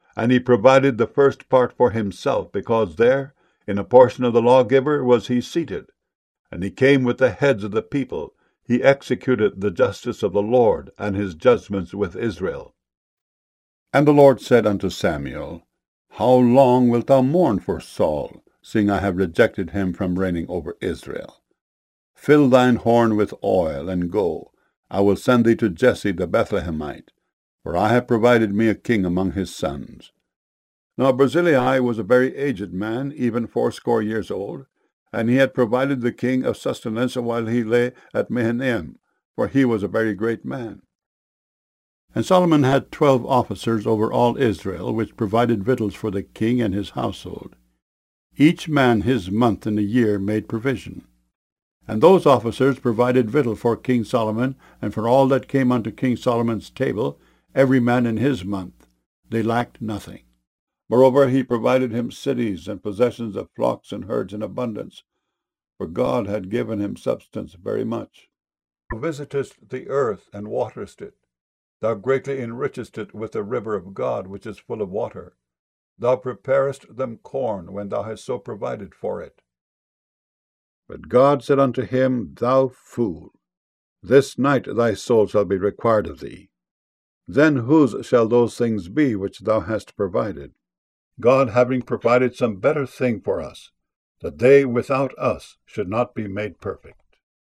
And he provided the first part for himself, because there, in a portion of the lawgiver, was he seated. And he came with the heads of the people. He executed the justice of the Lord, and his judgments with Israel. And the Lord said unto Samuel, How long wilt thou mourn for Saul, seeing I have rejected him from reigning over Israel? Fill thine horn with oil, and go. I will send thee to Jesse the Bethlehemite, for I have provided me a king among his sons. Now Barzillai was a very aged man, even 80 years old, and he had provided the king of sustenance while he lay at Mahanaim, for he was a very great man. And Solomon had 12 officers over all Israel, which provided victuals for the king and his household. Each man his month in the year made provision. And those officers provided victual for King Solomon, and for all that came unto King Solomon's table, every man in his month. They lacked nothing. Moreover, he provided him cities and possessions of flocks and herds in abundance, for God had given him substance very much. Thou visitest the earth and waterest it. Thou greatly enrichest it with the river of God, which is full of water. Thou preparest them corn when thou hast so provided for it. But God said unto him, Thou fool, this night thy soul shall be required of thee. Then whose shall those things be which thou hast provided? God having provided some better thing for us, that they without us should not be made perfect.